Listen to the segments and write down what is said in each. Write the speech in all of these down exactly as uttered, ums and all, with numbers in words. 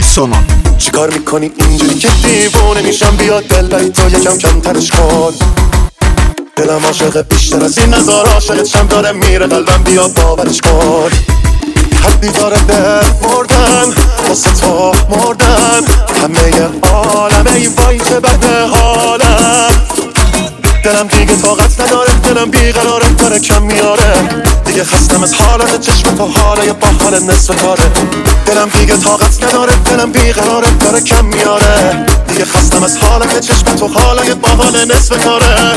سونام. چیکار میکنی اینجوری که دیوونه میشم؟ بیاد دلای تو یکم کم ترش کن. دلم عاشق بیشتر از این نظار عاشقت شم داره میره قلبم، بیاد باورش کن. حدی داره دل مردن واسه تو مردن، همه عالمه ای وای چه بده حالم. دلم دیگه طاقت نداره، دلم بیقراره داره کم میاره. دیگه خستم از حالت چشم تو، حالای با حال نصف کاره. دلم دیگه طاقت نداره، دلم بیقراره داره کم میاره. دیگه خستم از حالت چشم تو، حالای با حال نصف کاره.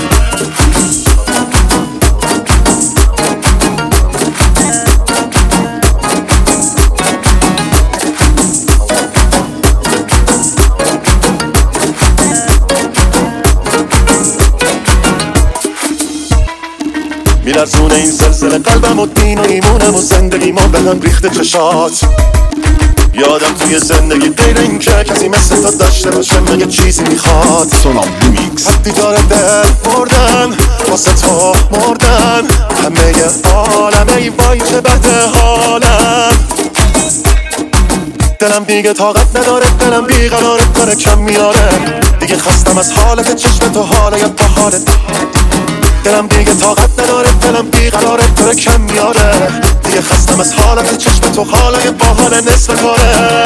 میلرزونه این زلزله قلبم و دین و ایمونم و زندگی ما به هم ریخته چشات. یادم توی زندگی غیر این که کسی مثل تو داشته باشه مگه چیزی میخواد. سونام ریمیکس. حدی داره دل مردن واسه تو مردن، همه عالمه ای وای چه بده حالم. دلم دیگه طاقت نداره، دلم بیقراره داره کم میاره. دیگه خستم از حالت چشم تو، حالای با حالت. دلم دیگه طاقت نداره، دلم بیقراره داره کم میاره. دیگه خستم از حالت چشم تو، حالای با حال نصف کاره.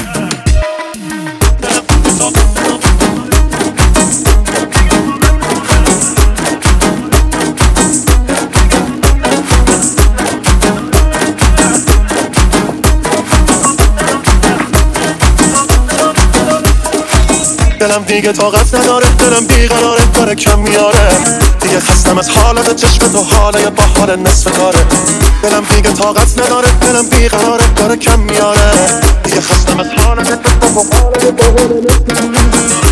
دلم دیگه طاقت نداره، دلم بیقراره داره کم میاره. دیگه خستم از حالت چشم تو، حالای با حال نصف کاره. دلم دیگه طاقت نداره، دلم بیقراره داره کم میاره. دیگه خستم از حالت چشم تو، حالای با حال نصف کاره.